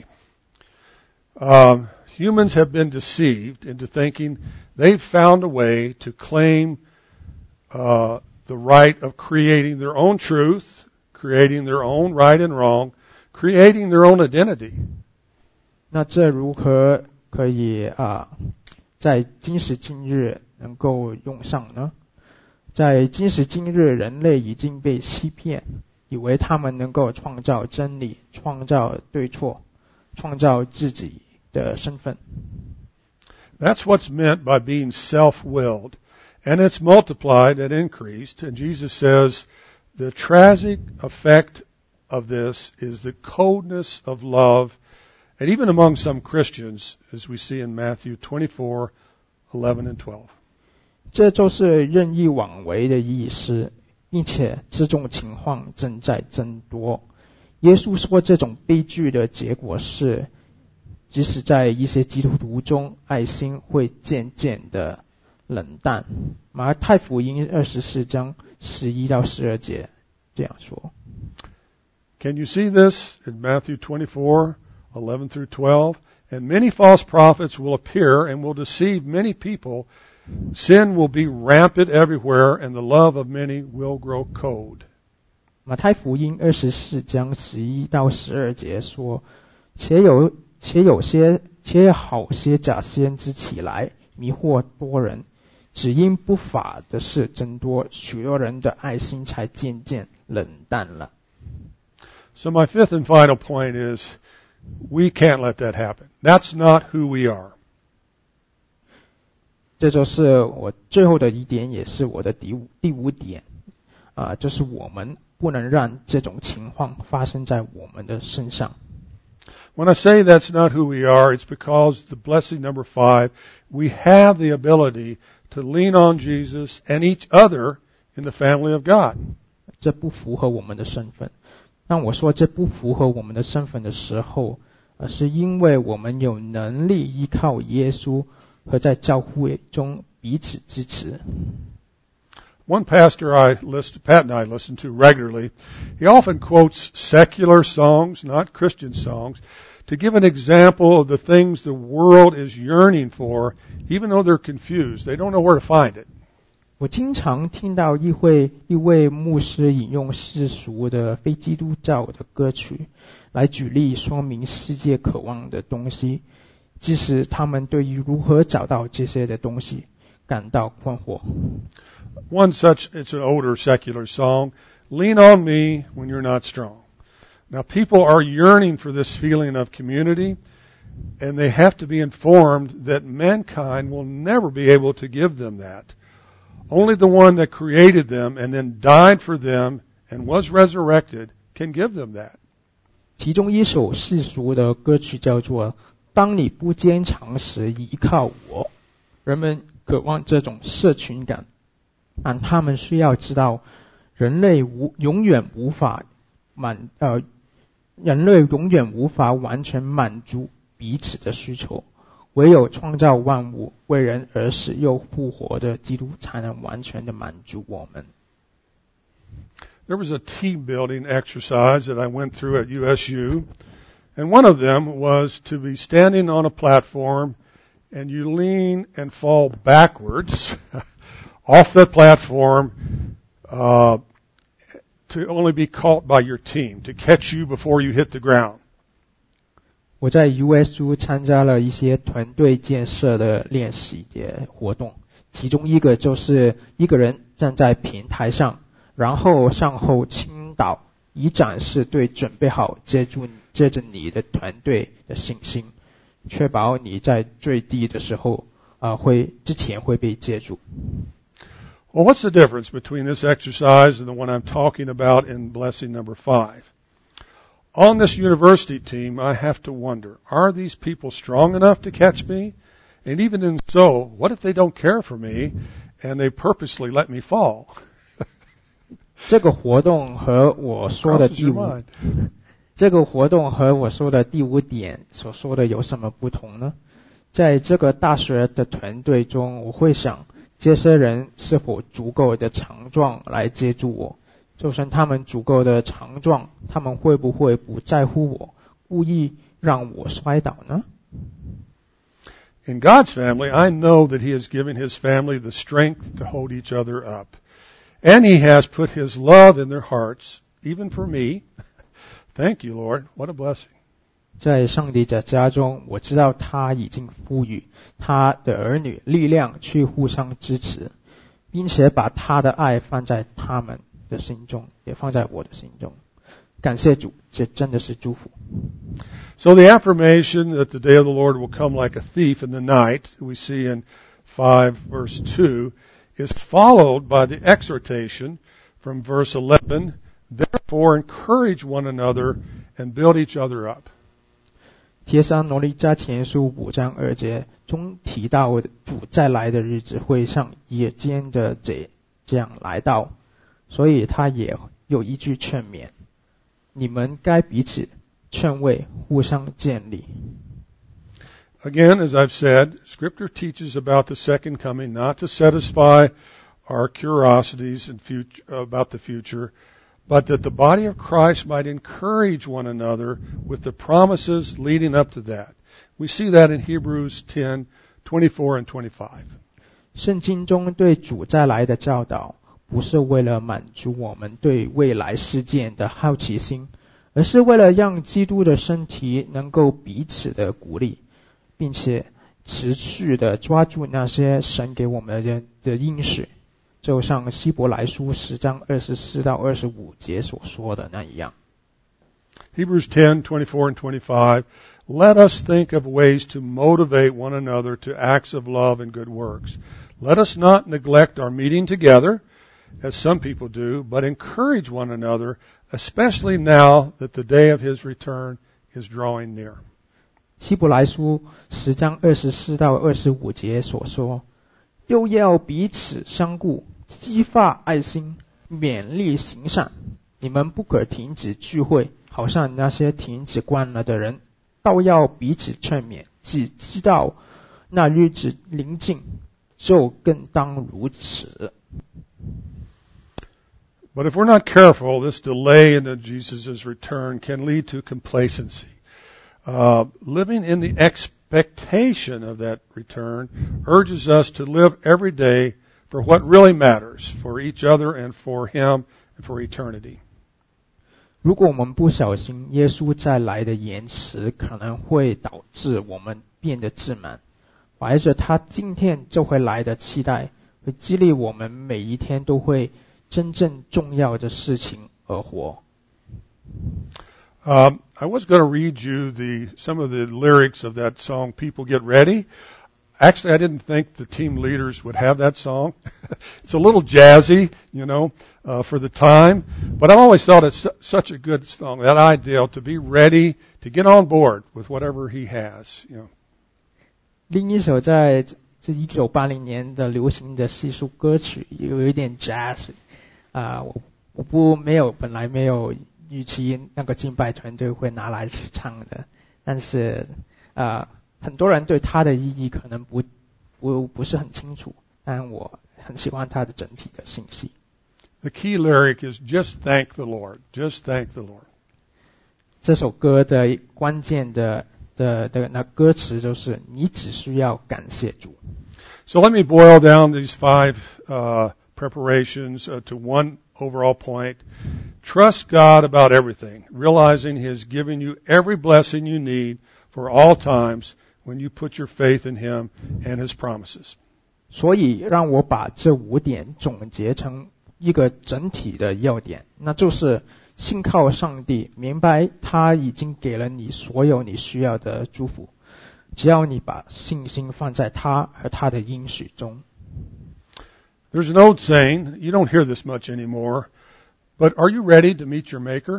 Humans have been deceived into thinking they've found a way to claim the right of creating their own truth, creating their own right and wrong, creating their own identity. 那这如何可以在今时今日能够用上呢？在今时今日，人类已经被欺骗，以为他们能够创造真理，创造对错，创造自己的身份。 That's what's meant by being self-willed. And it's multiplied and increased. And Jesus says the tragic effect of this is the coldness of love, and even among some Christians, as we see in Matthew 24:11 and 12. 这就是任意妄为的意思，并且这种情况正在增多。耶稣说，这种悲剧的结果是，即使在一些基督徒中，爱心会渐渐的冷淡。马太福音24章11到12节这样说。 Can you see this in Matthew 24:11 through 12? And many false prophets will appear and will deceive many people. Sin will be rampant everywhere, and the love of many will grow cold. 马太福音24章11到12节说，且有好些假先知起来，迷惑多人，只因不法的事增多，许多人的爱心才渐渐冷淡了。 So my fifth and final point is, we can't let that happen. That's not who we are. 这就是我最后的一点，也是我的第五点，就是我们不能让这种情况发生在我们的身上。 When I say that's not who we are, it's because the blessing number 5, we have the ability to lean on Jesus and each other in the family of God. 这不符合我们的身份。当我说这不符合我们的身份的时候，是因为我们有能力依靠耶稣和在教会中彼此支持。 One pastor Pat and I listen to regularly, he often quotes secular songs, not Christian songs, to give an example of the things the world is yearning for, even though they're confused. They don't know where to find it. 我经常听到一位牧师引用世俗的非基督教的歌曲来举例说明世界渴望的东西，即使他们对于如何找到这些的东西感到困惑。 One such, it's an older secular song, Lean on Me When You're Not Strong. Now people are yearning for this feeling of community, and they have to be informed that mankind will never be able to give them that. Only the one that created them and then died for them and was resurrected can give them that. 其中一首世俗的歌曲叫做《当你不坚强时依靠我》， 人们渴望这种社群感，但他们需要知道，人类永远无法完全满足彼此的需求，唯有创造万物、为人而死又复活的基督才能完全的满足我们。 There was a team building exercise that I went through at USU, and one of them was to be standing on a platform and you lean and fall backwards off that platform to only be caught by your team, to catch you before you hit the ground. 我在 USU 参加了一些团队建设的练习的活动，其中一个就是一个人站在平台上，然后向后倾倒，以展示对准备好接着你的团队的信心，确保你在坠地的时候之前会被接住。 Well, what's the difference between this exercise and the one I'm talking about in blessing number 5? On this university team, I have to wonder, are these people strong enough to catch me? And even in so, what if they don't care for me and they purposely let me fall? 这个活动和我说的第五点所说的有什么不同呢？在这个大学的团队中，我会想这些人是否足够的强壮来接住我，就算他们足够的强壮，他们会不会不在乎我，故意让我摔倒呢？ In God's family, I know that He has given His family the strength to hold each other up. And He has put His love in their hearts, even for me. Thank you, Lord. What a blessing. 在上帝的家中，我知道他已经赋予他的儿女力量去互相支持，并且把他的爱放在他们的心中，也放在我的心中。感谢主，这真的是祝福。 So the affirmation that the day of the Lord will come like a thief in the night, we see in 5 verse 2, is followed by the exhortation from verse 11, therefore encourage one another and build each other up. 帖撒罗尼迦前书5章2节中提到主再来的日子会像夜间的贼这样来到，所以他也有一句劝勉，你们该彼此劝慰，互相建立。 Again, as I've said, Scripture teaches about the second coming not to satisfy our curiosities about the future, but that the body of Christ might encourage one another with the promises leading up to that. We see that in Hebrews 10:24 and 25. 圣经中对主再来的教导，不是为了满足我们对未来事件的好奇心，而是为了让基督的身体能够彼此的鼓励，并且持续的抓住那些神给我们的应许，就像希伯来书10章24到25节所说的那一样。 Hebrews 10:24 and 25, let us think of ways to motivate one another to acts of love and good works. Let us not neglect our meeting together, as some people do, but encourage one another, especially now that the day of His return is drawing near. 希伯来书10章24到25节所说，又要彼此相顾，激发爱心，勉励行善。你们不可停止聚会，好像那些停止惯了的人，倒要彼此劝勉，只知道那日子临近，就更当如此。 But if we're not careful, this delay in Jesus' return can lead to complacency. Living in the expectation of that return urges us to live every day for what really matters, for each other and for Him and for eternity. 如果我们不小心，耶稣再来的延迟可能会导致我们变得自满，怀着他今天就会来的期待，会激励我们每一天都会真正重要的事情而活。 I was going to read you some of the lyrics of that song, People Get Ready. Actually, I didn't think the team leaders would have that song. It's a little jazzy, for the time. But I've always thought it's such a good song, that ideal to be ready to get on board with whatever He has. 另一首在是1980年的流行的细数歌曲，有一点 jazz。本来没有预期那个敬拜团队会拿来去唱的，但是很多人对它的意义可能不是很清楚，但我很喜欢它的整体的信息。 The key lyric is just thank the Lord. Just thank the Lord. 这首歌的关键的那歌词就是你只需要感谢主。 So let me boil down these 5 preparations to one overall point. Trust God about everything, realizing He has given you every blessing you need for all times when you put your faith in Him and His promises. 所以让我把这5点总结成一个整体的要点，那就是信靠上帝，明白他已经给了你所有你需要的祝福，只要你把信心放在他和他的应许中。 There's an old saying, you don't hear this much anymore, but are you ready to meet your Maker?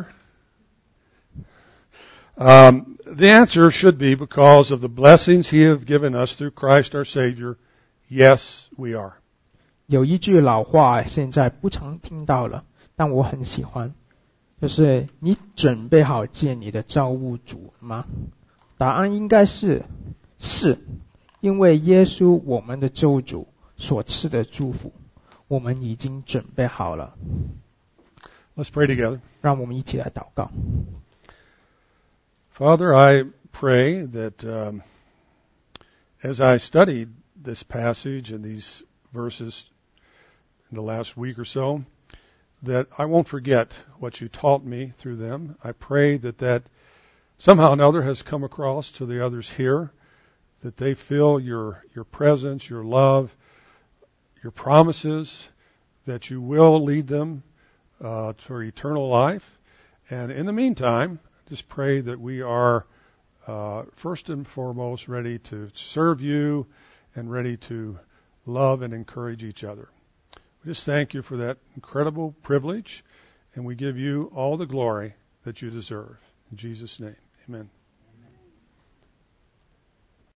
The answer should be because of the blessings He has given us through Christ our Savior. Yes, we are. 有一句老话现在不常听到了，但我很喜欢，就是你准备好见你的造物主吗？答案应该是，因为耶稣我们的救主所赐的祝福，我们已经准备好了。 Let's pray together. 让我们一起来祷告。 Father, I pray that as I studied this passage and these verses in the last week or so, that I won't forget what you taught me through them. I pray that somehow or another has come across to the others here, that they feel your presence, your love, your promises, that you will lead them to eternal life. And in the meantime, just pray that we are first and foremost ready to serve you and ready to love and encourage each other. We just thank you for that incredible privilege, and we give you all the glory that you deserve. In Jesus' name, amen.